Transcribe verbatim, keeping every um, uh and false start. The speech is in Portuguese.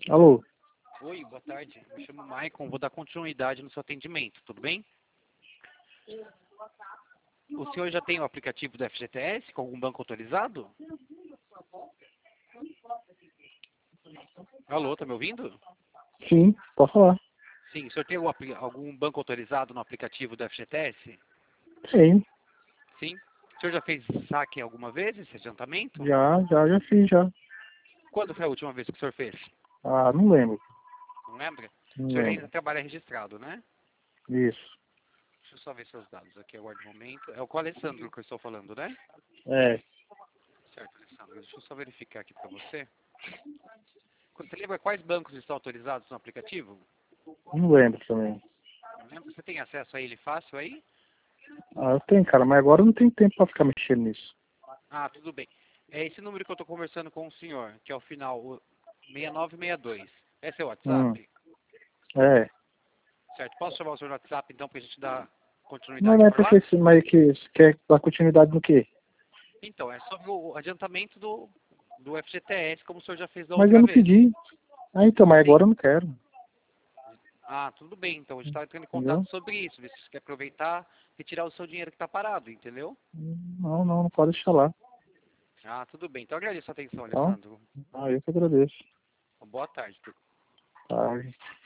Alô? Oi, boa tarde. Me chamo Maicon, vou dar continuidade no seu atendimento, tudo bem? O senhor já tem o aplicativo do F G T S com algum banco autorizado? Alô, tá me ouvindo? Sim, pode falar. Sim, o senhor tem o apli- algum banco autorizado no aplicativo do F G T S? Sim, Sim. O senhor já fez saque alguma vez, esse adiantamento? já, já, já fiz, já. Quando foi a última vez que o senhor fez? Ah, não lembro. Não lembra? O Não senhor ainda lembro. trabalha registrado, né? Isso. Deixa eu só ver seus dados aqui, aguarde um momento. É o com o Alessandro que eu estou falando, né? É, Certo, Alessandro. Deixa eu só verificar aqui para você. Você lembra quais bancos estão autorizados no aplicativo? não lembro também. Não lembra? Você tem acesso a ele fácil aí? Ah, eu tenho, cara, mas agora eu não tenho tempo pra ficar mexendo nisso. Ah, tudo bem. É esse número que eu estou conversando com o senhor, que é o final o seis nove seis dois. Esse é o Hum, WhatsApp? é. Certo. Posso chamar o senhor no WhatsApp, então, para a gente dar Não, continuidade não é por lá? porque você, mas que você quer dar continuidade no quê? Então, é sobre o adiantamento do, do F G T S, como o senhor já fez da Mas eu outra não vez. pedi. Ah, então, mas Sim. agora eu não quero. Ah, tudo bem. Então, a gente está entrando em contato Entendeu? sobre isso. Ver se você quer aproveitar e tirar o seu dinheiro que está parado, entendeu? Não, não, não pode deixar lá. Ah, tudo bem. Então, agradeço a atenção, Tá? Alessandro. Ah, eu que agradeço. Boa tarde. Tá.